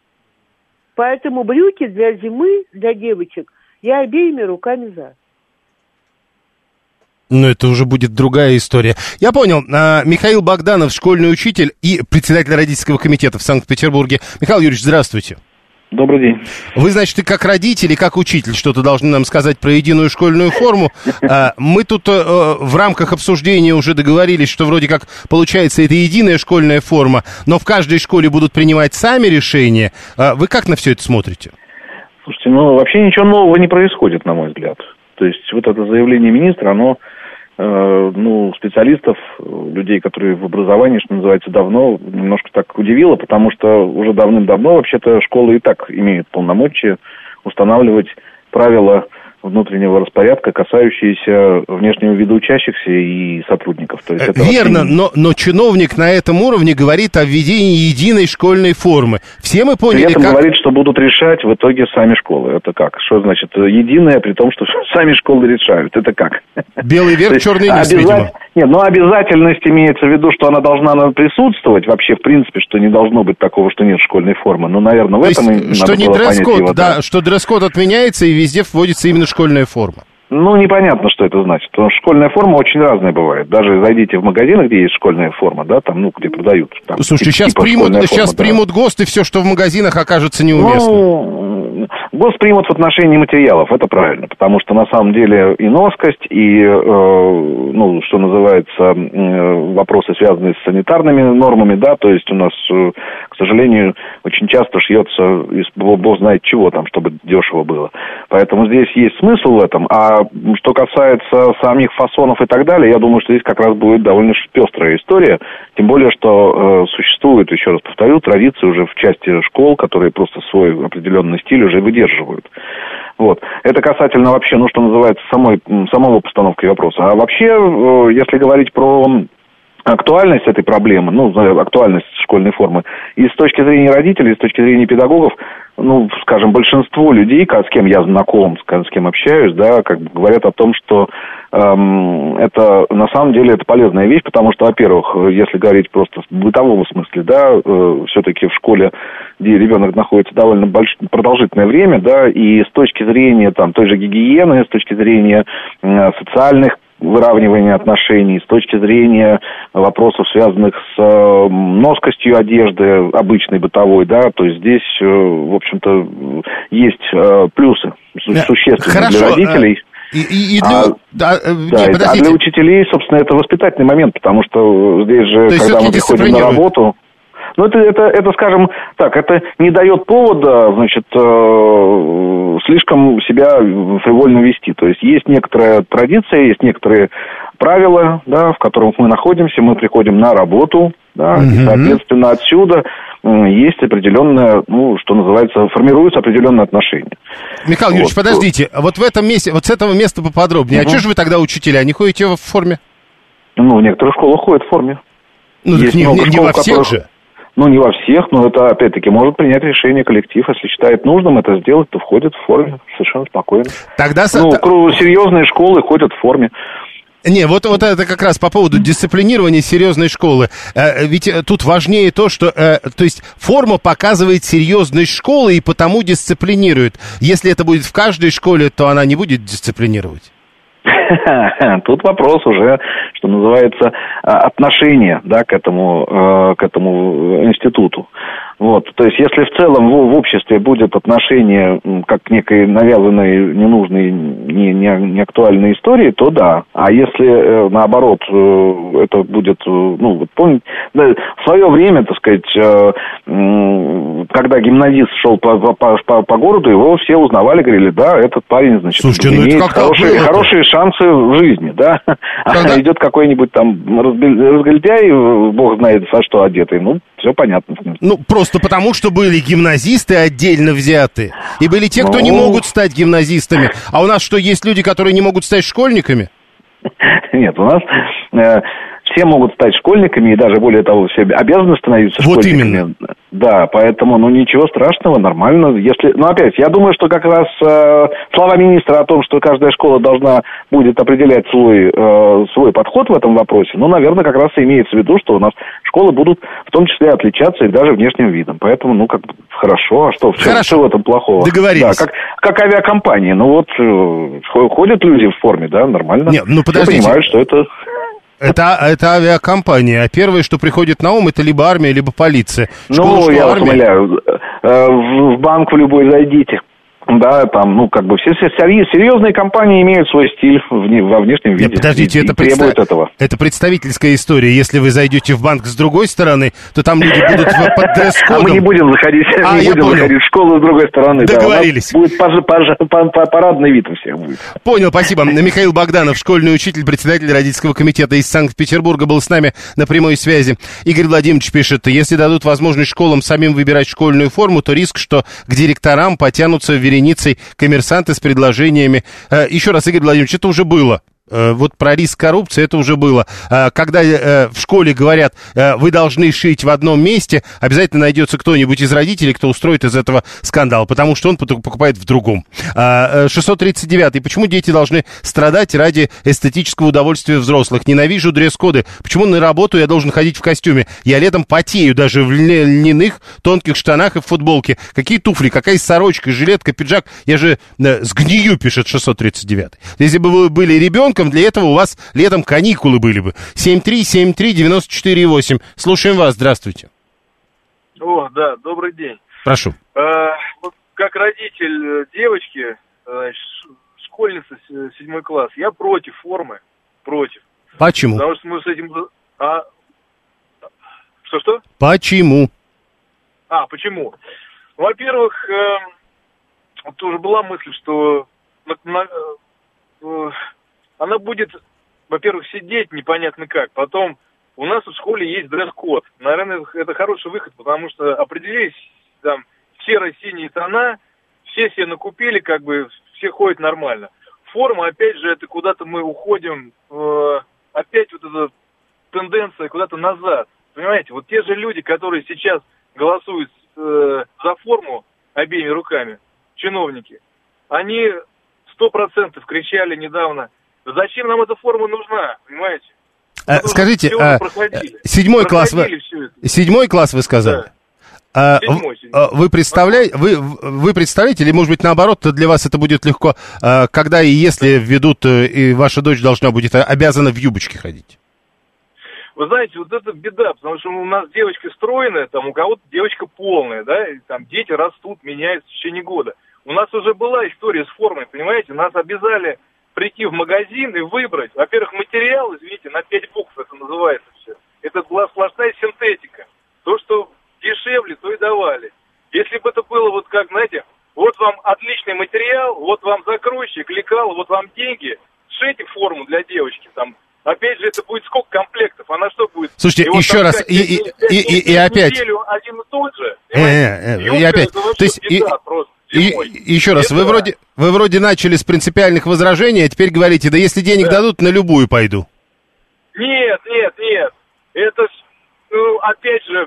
Поэтому брюки для зимы, для девочек, я обеими руками за. Ну, это уже будет другая история. Я понял. А, Михаил Богданов, школьный учитель и председатель родительского комитета в Санкт-Петербурге. Михаил Юрьевич, здравствуйте. Добрый день. Вы, значит, и как родитель, и как учитель что-то должны нам сказать про единую школьную форму. А, мы тут а, в рамках обсуждения уже договорились, что вроде как получается это единая школьная форма, но в каждой школе будут принимать сами решения. А, вы как на все это смотрите? Слушайте, ну, вообще ничего нового не происходит, на мой взгляд. То есть вот это заявление министра, оно, э, ну, специалистов, людей, которые в образовании, что называется, давно, немножко так удивило, потому что уже давным-давно вообще-то школы и так имеют полномочия устанавливать правила внутреннего распорядка, касающиеся внешнего вида учащихся и сотрудников. То есть это верно, вообще... но, но чиновник на этом уровне говорит о введении единой школьной формы. Все мы поняли, При этом как... говорит, что будут решать в итоге сами школы. Это как? Что значит единая, при том, что сами школы решают? Это как? Белый верх, черный низ, обяза... видимо. Нет, ну обязательность имеется в виду, что она должна присутствовать вообще, в принципе, что не должно быть такого, что нет школьной формы. Ну, наверное, в То этом есть, и что надо не было понять дресс-код, его, да, что дресс-код отменяется и везде вводится именно школьная форма. Ну, непонятно, что это значит. Потому что школьная форма очень разная бывает. Даже зайдите в магазин, где есть школьная форма, да, там, ну, где продают. Там, Слушайте, типа сейчас примут, форма, сейчас да. примут ГОСТ, и все, что в магазинах, окажется неуместным. Ну, ГОСТ примут в отношении материалов, это правильно. Потому что, на самом деле, и носкость, и, э, ну, что называется, э, вопросы, связанные с санитарными нормами, да, то есть у нас, э, к сожалению, очень часто шьется из бог знает чего там, чтобы дешево было. Поэтому здесь есть смысл в этом. А что касается самих фасонов и так далее, я думаю, что здесь как раз будет довольно пестрая история. Тем более, что э, существует, еще раз повторю, традиции уже в части школ, которые просто свой определенный стиль уже выдерживают. Вот. Это касательно вообще, ну, что называется, самой, самого постановки вопроса. А вообще, э, если говорить про актуальность этой проблемы, ну, актуальность школьной формы, и с точки зрения родителей, и с точки зрения педагогов, ну, скажем, большинство людей, с кем я знаком, с кем общаюсь, да, как бы говорят о том, что эм, это, на самом деле, это полезная вещь, потому что, во-первых, если говорить просто в бытовом смысле, да, э, все-таки в школе, где ребенок находится довольно больш... продолжительное время, да, и с точки зрения, там, той же гигиены, с точки зрения э, социальных выравнивания отношений, с точки зрения вопросов, связанных с э, носкостью одежды, обычной бытовой, да, то есть здесь, э, в общем-то, есть э, плюсы существенные Хорошо. для родителей. И, и, и для... А, да, да, не, а для учителей, собственно, это воспитательный момент, потому что здесь же, то когда мы приходим на работу... Ну, это, это, это, скажем так, это не дает повода, значит, э, слишком себя фривольно вести. То есть есть некоторая традиция, есть некоторые правила, да, в которых мы находимся, мы приходим на работу, да, mm-hmm. и, соответственно, отсюда э, есть определенное, ну, что называется, формируются определенные отношения. Михаил вот. Юрьевич, подождите, вот в этом месте, вот с этого места поподробнее, mm-hmm. а что же вы тогда учителя, не ходите в форме? Ну, в некоторых школах ходят в форме. Ну, так не, не, не во всех которых... же. Ну, не во всех, но это, опять-таки, может принять решение коллектив. Если считает нужным это сделать, то входит в форме совершенно спокойно. Тогда... Ну, серьезные школы ходят в форме. Не, вот, вот это как раз по поводу дисциплинирования серьезной школы. Э, ведь тут важнее то, что... Э, то есть форма показывает серьезность школы и потому дисциплинирует. Если это будет в каждой школе, то она не будет дисциплинировать. Тут вопрос уже, что называется, отношение, да, к этому, к этому институту. Вот, то есть, если в целом в, в обществе будет отношение как к некой навязанной, ненужной, не, не, не актуальной истории, то да. А если, наоборот, это будет, ну, вот помните, да, в свое время, так сказать, когда гимназист шел по, по, по, по городу, его все узнавали, говорили, да, этот парень, значит, Слушайте, ну имеет хорошие, хорошие шансы в жизни, да. Когда... А идет какой-нибудь там разгильдяй, бог знает за что одетый, ну, все понятно. Ну, просто потому, что были гимназисты отдельно взяты, и были те, кто ну... не могут стать гимназистами. А у нас что, есть люди, которые не могут стать школьниками? Нет, у нас э, все могут стать школьниками, и даже более того, все обязаны становиться вот школьниками. Вот именно. Да, поэтому, ну, ничего страшного, нормально. Если, ну, опять, я думаю, что как раз э, слова министра о том, что каждая школа должна будет определять свой, э, свой подход в этом вопросе, ну, наверное, как раз и имеется в виду, что у нас школы будут в том числе отличаться и даже внешним видом. Поэтому, ну, как бы, хорошо, а что, в чем, что в этом плохого? Договорились. Да, как, как авиакомпании. Ну, вот, э, ходят люди в форме, да, нормально. Нет, ну, подождите. Все понимают, что это... Это, это авиакомпания, а первое, что приходит на ум, это либо армия, либо полиция. Школа, ну, я вас умоляю, в банк в любой зайдите. Да, там, ну, как бы все, все серьезные компании имеют свой стиль во внешнем виде. Нет, подождите, это, представ... этого. это представительская история. Если вы зайдете в банк с другой стороны, то там люди будут под дресс-кодом. А мы не будем заходить, а, не будем заходить в школу с другой стороны. Договорились. Да, будет паж, паж, паж, парадный вид у всех будет. Понял, спасибо. Михаил Богданов, школьный учитель, председатель родительского комитета из Санкт-Петербурга, был с нами на прямой связи. Игорь Владимирович пишет, если дадут возможность школам самим выбирать школьную форму, то риск, что к директорам потянутся вереницы вереницей коммерсанты с предложениями. Еще раз, Игорь Владимирович, это уже было. Вот про риск коррупции это уже было. Когда в школе говорят, вы должны шить в одном месте, обязательно найдется кто-нибудь из родителей, кто устроит из этого скандал, потому что он покупает в другом. шестьсот тридцать девятый. Почему дети должны страдать ради эстетического удовольствия взрослых? Ненавижу дресс-коды. Почему на работу я должен ходить в костюме? Я летом потею даже в льняных тонких штанах и в футболке. Какие туфли, какая сорочка, жилетка, пиджак? Я же сгнию, пишет шестьсот тридцать девятый. Если бы вы были ребенком, для этого у вас летом каникулы были бы. семь три семь три девять четыре восемь. Слушаем вас, здравствуйте. О, да, добрый день. Прошу. А, вот как родитель девочки, значит, школьницы, седьмой класс, я против формы, против. Почему? Потому что мы с этим... А... Что-что? Почему? А, почему? Во-первых, э, тоже была мысль, что... На, на, э, она будет, во-первых, сидеть непонятно как. Потом у нас в школе есть дресс-код. Наверное, это хороший выход, потому что определились там серо-синие тона, все себе накупили, как бы все ходят нормально. Форма, опять же, это куда-то мы уходим, э, опять вот эта тенденция куда-то назад. Понимаете, вот те же люди, которые сейчас голосуют э, за форму обеими руками, чиновники, они сто процентов кричали недавно: зачем нам эта форма нужна, понимаете? А, скажите, а, седьмой класс, вы, седьмой класс вы сказали? Да. А, седьмой, седьмой. Вы, представляете, вы, вы представляете, или, может быть, наоборот, для вас это будет легко, когда и если введут, и ваша дочь должна будет, обязана в юбочке ходить? Вы знаете, вот это беда, потому что у нас девочка стройная, там у кого-то девочка полная, да, и там дети растут, меняются в течение года. У нас уже была история с формой, понимаете, нас обязали прийти в магазин и выбрать. Во-первых, материал, извините, на пять букв это называется все. Это была сплошная синтетика. То, что дешевле, то и давали. Если бы это было вот как, знаете, вот вам отличный материал, вот вам закройщик, лекал, вот вам деньги, шейте форму для девочки там. Опять же, это будет сколько комплектов? Она что будет? Слушайте, и еще вот раз, и, и, и, и, и опять... один и тот же. Э, э, э, и опять, то есть... И... И, еще раз, вы вроде, вы вроде начали с принципиальных возражений, а теперь говорите, да если денег да. дадут, на любую пойду. Нет, нет, нет. Это, ну, опять же,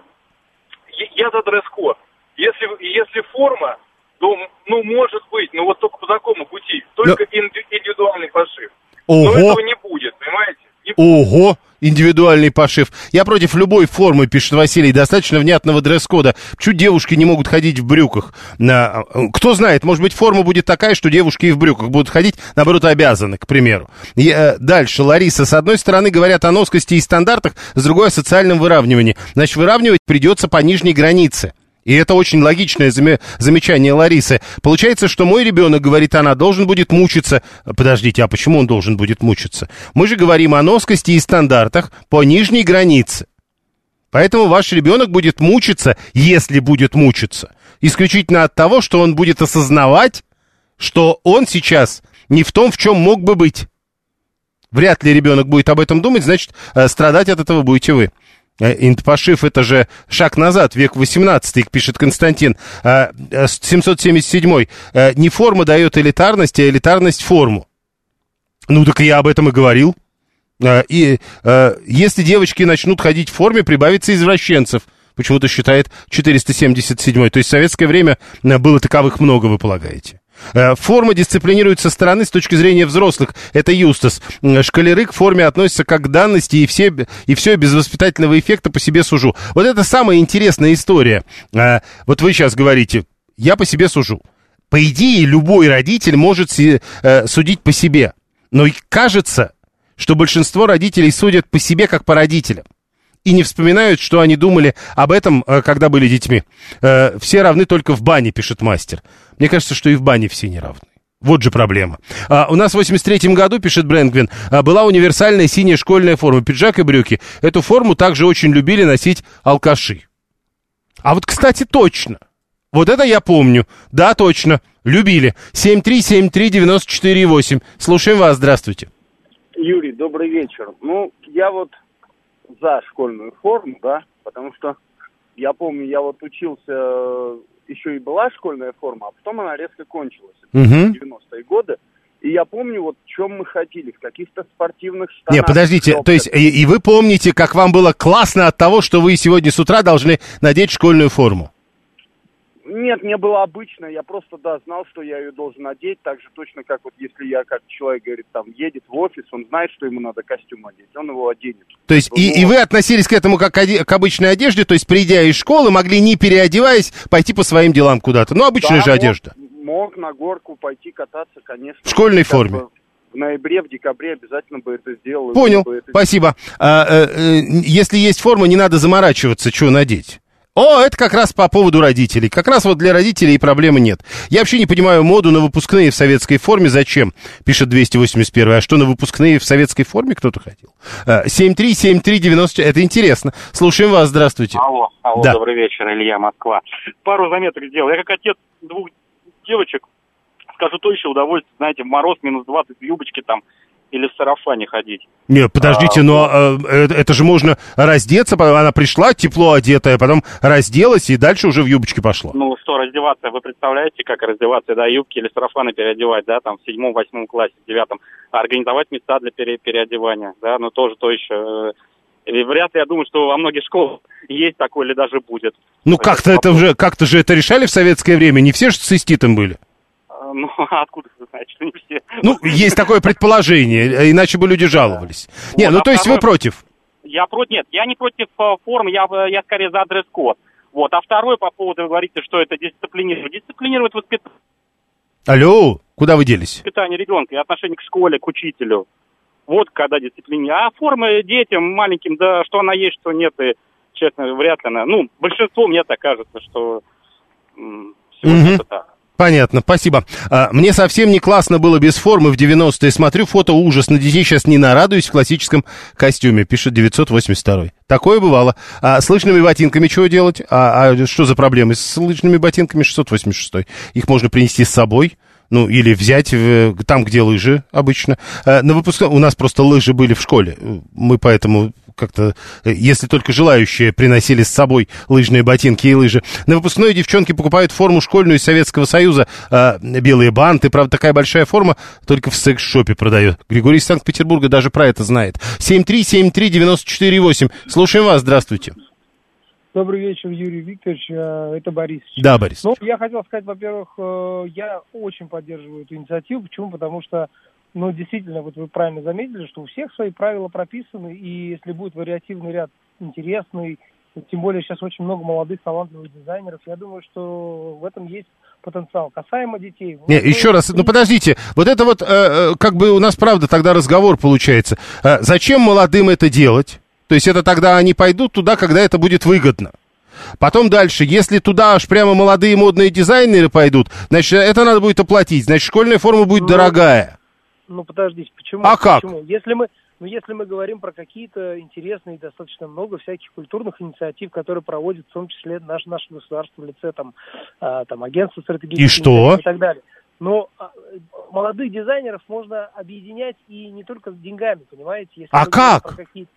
я за дресс-код. Если, если форма, то, ну, может быть, но вот только по такому пути. Только но... индивидуальный пошив. Ого. Но этого не будет, понимаете? Не Ого! Индивидуальный пошив. Я против любой формы, пишет Василий, достаточно внятного дресс-кода. Почему девушки не могут ходить в брюках? Кто знает, может быть, форма будет такая, что девушки и в брюках будут ходить, наоборот, обязаны, к примеру. И, э, дальше, Лариса. С одной стороны говорят о носкости и стандартах, с другой о социальном выравнивании. Значит, выравнивать придется по нижней границе. И это очень логичное замечание Ларисы. Получается, что мой ребенок, говорит она, должен будет мучиться. Подождите, а почему он должен будет мучиться? Мы же говорим о носкости и стандартах по нижней границе. Поэтому ваш ребенок будет мучиться, если будет мучиться, исключительно от того, что он будет осознавать, что он сейчас не в том, в чем мог бы быть. Вряд ли ребенок будет об этом думать, значит, страдать от этого будете вы. Инт-пошив — это же шаг назад, век восемнадцатый, пишет Константин. семьсот семьдесят седьмой. Не форма дает элитарность, а элитарность форму. Ну, так я об этом и говорил. И если девочки начнут ходить в форме, прибавится извращенцев. Почему-то считает четыреста семьдесят седьмой. То есть в советское время было таковых много, вы полагаете. Форма дисциплинирует со стороны с точки зрения взрослых. Это Юстас. Школяры к форме относятся как к данности, и все, и все без воспитательного эффекта по себе сужу. Вот это самая интересная история. Вот вы сейчас говорите, я по себе сужу. По идее, любой родитель может судить по себе. Но кажется, что большинство родителей судят по себе как по родителям. И не вспоминают, что они думали об этом, когда были детьми. Все равны только в бане, пишет мастер. Мне кажется, что и в бане все не равны. Вот же проблема. А, у нас в восемьдесят третьем году, пишет Брэнгвин, а, была универсальная синяя школьная форма, пиджак и брюки. Эту форму также очень любили носить алкаши. А вот, кстати, точно. Вот это я помню. Да, точно. Любили. семь три семь три девять четыре восемь. Слушаем вас. Здравствуйте. Юрий, добрый вечер. Ну, я вот за школьную форму, да, потому что я помню, я вот учился еще и была школьная форма, а потом она резко кончилась. Угу. В девяностые годы. И я помню, вот в чем мы ходили, в каких-то спортивных штанах. Не, подождите, хлопках. то есть и, и вы помните, как вам было классно от того, что вы сегодня с утра должны надеть школьную форму? Нет, мне было обычно, я просто, да, знал, что я ее должен надеть, так же точно, как вот если я, как человек, говорит, там, едет в офис, он знает, что ему надо костюм одеть, он его оденет. То есть и, и вы относились к этому как оде- к обычной одежде, то есть придя из школы, могли, не переодеваясь, пойти по своим делам куда-то, ну, обычная да, же мог, одежда. Мог на горку пойти кататься, конечно. В школьной Как форме. бы в ноябре, в декабре обязательно бы это сделал. Понял, бы это спасибо. А, э, э, если есть форма, не надо заморачиваться, что надеть. О, это как раз по поводу родителей. Как раз вот для родителей проблемы нет. Я вообще не понимаю моду на выпускные в советской форме. Зачем? Пишет двести восемьдесят один. А что, на выпускные в советской форме кто-то хотел? семь три семь три девяносто. Это интересно. Слушаем вас. Здравствуйте. Алло, алло, да. Добрый вечер, Илья, Москва. Пару заметок сделал. Я как отец двух девочек скажу то еще удовольствие, знаете, в мороз минус двадцать в юбочке там или в сарафане ходить. Не, подождите, а, но а, это, это же можно раздеться, она пришла тепло одетая, потом разделась и дальше уже в юбочке пошла. Ну что, раздеваться, вы представляете, как раздеваться, да, юбки или сарафаны переодевать, да, там в седьмом, восьмом классе, в девятом, а организовать места для пере, переодевания, да, ну тоже то еще. И вряд ли, я думаю, что во многих школах есть такое или даже будет. Ну как-то это уже, как-то же это решали в советское время, не все же с циститом были. Ну, откуда вы знаете, что не все? Ну, есть такое предположение, иначе бы люди жаловались. Вот, не, ну а то есть второй... вы против? Я против, нет, я не против форм, я, я скорее за дресс-код. Вот, а второй по поводу, вы говорите, что это дисциплинировать. Дисциплинировать воспитание. Алло, куда вы делись? Воспитание ребенка и отношение к школе, к учителю. Вот когда дисциплина. А формы детям маленьким, да, что она есть, что нет, и, честно, вряд ли она. Ну, большинство, мне так кажется, что м- сегодня угу. это так. Понятно, спасибо. А, мне совсем не классно было без формы в девяностые. Смотрю фото, ужас. На детей сейчас не нарадуюсь в классическом костюме, пишет девятьсот восемьдесят два. Такое бывало. А с лыжными ботинками чего делать? А, а что за проблемы с лыжными ботинками? шестьсот восемьдесят шесть. Их можно принести с собой. Ну, или взять в, там, где лыжи обычно. А, на выпускном у нас просто лыжи были в школе. Мы поэтому как-то, если только желающие приносили с собой лыжные ботинки и лыжи. На выпускной девчонки покупают форму школьную из Советского Союза. А, белые банты. Правда, такая большая форма только в секс-шопе продает. Григорий из Санкт-Петербурга даже про это знает. семь три семь три девяносто четыре восемь. Слушаем вас. Здравствуйте. Добрый вечер, Юрий Викторович, это Борис. Да, Борис. Ну, я хотел сказать, во-первых, я очень поддерживаю эту инициативу. Почему? Потому что, ну, действительно, вот вы правильно заметили, что у всех свои правила прописаны, и если будет вариативный ряд интересный, тем более сейчас очень много молодых, талантливых дизайнеров, я думаю, что в этом есть потенциал. Касаемо детей... Не, еще раз, ну подождите, вот это вот, э, как бы у нас, правда, тогда разговор получается. Э, зачем молодым это делать? То есть это тогда они пойдут туда, когда это будет выгодно. Потом дальше, если туда аж прямо молодые модные дизайнеры пойдут, значит, это надо будет оплатить, значит, школьная форма будет ну, дорогая. Ну, подождите, почему? А как? Почему? Если мы, ну, если мы говорим про какие-то интересные, достаточно много всяких культурных инициатив, которые проводит в том числе наше, наше государство в лице там, э, там, агентства стратегических и что? И так далее. Но а, молодых дизайнеров можно объединять и не только с деньгами, понимаете? Если а как?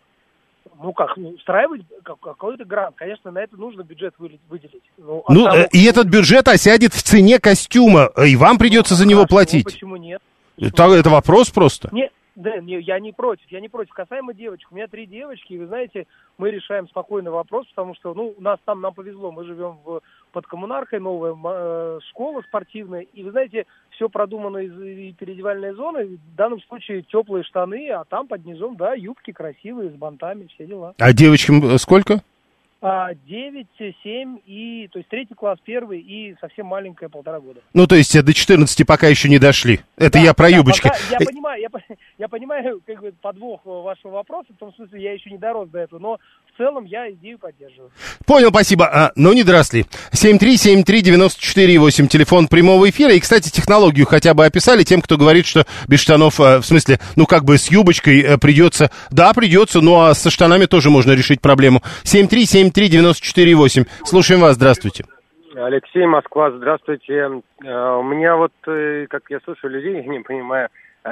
Ну как, ну, устраивать какой-то грант, конечно, на это нужно бюджет выделить. Ну, ну того, и этот бюджет осядет в цене костюма, и вам придется ну, за него платить. Почему нет? Почему это, нет? это вопрос просто. Нет, да, не, я не против, я не против. Касаемо девочек, у меня три девочки, и вы знаете, мы решаем спокойно вопрос, потому что, ну, у нас там, нам повезло, мы живем в, под Коммунаркой, новая э, школа спортивная, и вы знаете, все продумано из, из переодевальной зоны, в данном случае теплые штаны, а там под низом, да, юбки красивые, с бантами, все дела. А девочкам сколько? девять, семь, и, то есть третий класс, первый, и совсем маленькая, полтора года. Ну, то есть до четырнадцати пока еще не дошли. Это да, я про да, юбочки. Пока, я понимаю, я, я понимаю, как бы, подвох вашего вопроса, в том смысле, я еще не дорос до этого, но в целом я идею поддерживаю. Понял, спасибо, а, но не доросли. семь три семь три девяносто четыре восемь, телефон прямого эфира. И, кстати, технологию хотя бы описали тем, кто говорит, что без штанов, в смысле, ну, как бы с юбочкой придется. Да, придется, ну, а со штанами тоже можно решить проблему. семь три семь три девяносто четыре восемь. Слушаем вас, здравствуйте. Алексей, Москва, здравствуйте. У меня вот, как я слушаю людей, я не понимаю,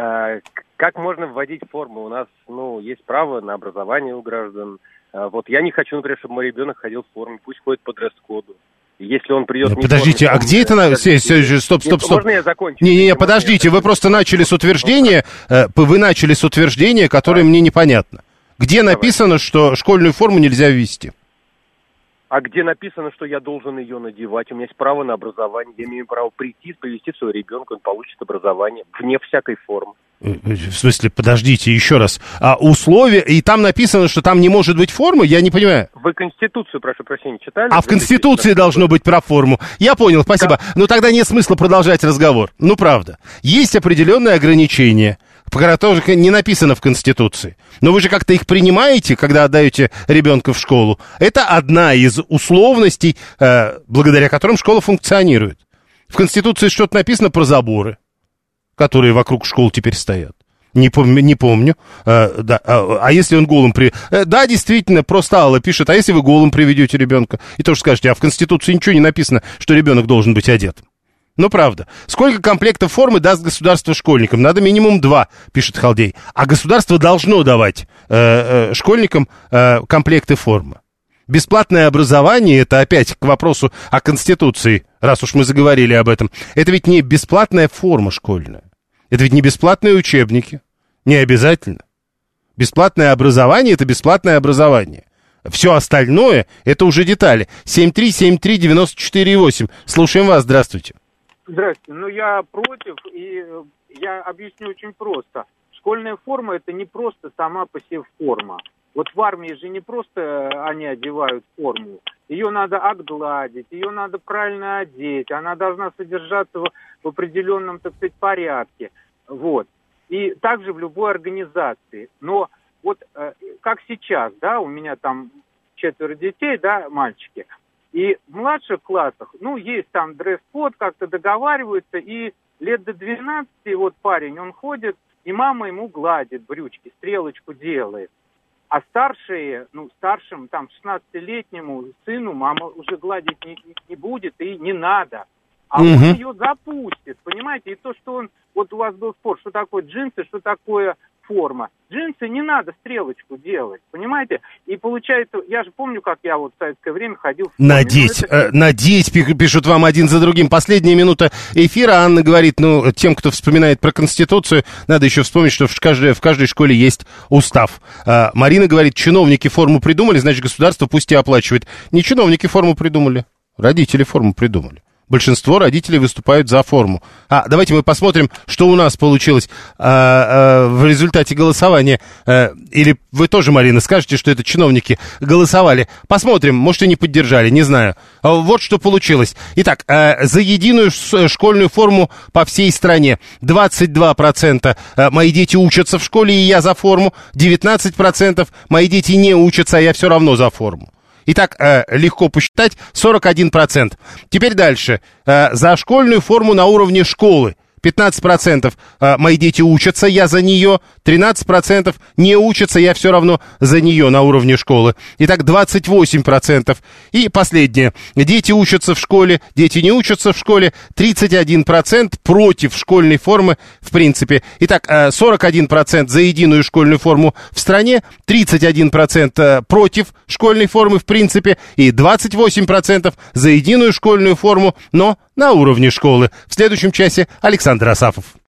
как можно вводить форму? У нас, ну, есть право на образование у граждан. Вот я не хочу, например, чтобы мой ребенок ходил в форме, пусть ходит по дресс-коду. Если он придет... Не подождите, форме, а где это... На... Стоп, стоп, стоп. Можно я закончу? Не-не-не, подождите, вы просто начали с утверждения, вы начали с утверждения, которое мне непонятно. Где написано, что школьную форму нельзя ввести? А где написано, что я должен ее надевать? У меня есть право на образование. Я имею право прийти, привести своего ребенка, он получит образование вне всякой формы. В смысле, подождите, еще раз. А условия, и там написано, что там не может быть формы, я не понимаю. Вы Конституцию, прошу прощения, читали? А в Конституции должно быть про форму. Я понял, спасибо. Да. Но тогда нет смысла продолжать разговор. Ну, правда. Есть определенные ограничения, которые не написано в Конституции. Но вы же как-то их принимаете, когда отдаете ребенка в школу. Это одна из условностей, э, благодаря которым школа функционирует. В Конституции что-то написано про заборы, которые вокруг школ теперь стоят. Не помню. Не помню. А, да. а, а если он голым при... Да, действительно, просто Алла пишет, а если вы голым приведете ребенка? И тоже скажете, а в Конституции ничего не написано, что ребенок должен быть одет. Ну, правда. Сколько комплектов формы даст государство школьникам? Надо минимум два, пишет Халдей. А государство должно давать э, э, школьникам э, комплекты формы. Бесплатное образование, это опять к вопросу о Конституции, раз уж мы заговорили об этом. Это ведь не бесплатная форма школьная. Это ведь не бесплатные учебники. Не обязательно. Бесплатное образование – это бесплатное образование. Все остальное – это уже детали. семь три семь три девять четыре восемь. Слушаем вас. Здравствуйте. Здравствуйте. Ну, я против, и я объясню очень просто. Школьная форма – это не просто сама по себе форма. Вот в армии же не просто они одевают форму. Ее надо отгладить, ее надо правильно одеть. Она должна содержаться в, в определенном, так сказать, порядке. Вот. И также в любой организации. Но вот э, как сейчас, да, у меня там четверо детей, да, мальчики. И в младших классах, ну, есть там дресс-код, как-то договариваются, и лет до двенадцати вот парень, он ходит, и мама ему гладит брючки, стрелочку делает. А старшие, ну, старшим, там, шестнадцатилетнему сыну мама уже гладить не, не будет и не надо. А угу. он ее запустит, понимаете? И то, что он, вот у вас был спор, что такое джинсы, что такое форма. Джинсы не надо стрелочку делать, понимаете? И получается, я же помню, как я вот в советское время ходил... В форме. Надеть, ну, это... э, надеть, пишут вам один за другим. Последняя минута эфира. Анна говорит, ну, тем, кто вспоминает про Конституцию, надо еще вспомнить, что в каждой, в каждой школе есть устав. А, Марина говорит, чиновники форму придумали, значит, государство пусть и оплачивает. Не чиновники форму придумали, родители форму придумали. Большинство родителей выступают за форму. А, давайте мы посмотрим, что у нас получилось а, а, в результате голосования. А, или вы тоже, Марина, скажете, что это чиновники голосовали. Посмотрим, может, и не поддержали, не знаю. А, вот что получилось. Итак, а, за единую школьную форму по всей стране двадцать два процента мои дети учатся в школе, и я за форму. девятнадцать процентов мои дети не учатся, а я все равно за форму. Итак, э, легко посчитать, сорок один процент. Теперь дальше. Э, за школьную форму на уровне школы пятнадцать процентов э, мои дети учатся, я за нее. тринадцать процентов не учатся, я все равно за нее на уровне школы. Итак, двадцать восемь процентов. И последнее. Дети учатся в школе, дети не учатся в школе. тридцать один процент против школьной формы в принципе. Итак, э, сорок один процент за единую школьную форму в стране, тридцать один процент э, против школьной формы в принципе и двадцать восемь процентов за единую школьную форму, но на уровне школы. В следующем часе Александр Асафов.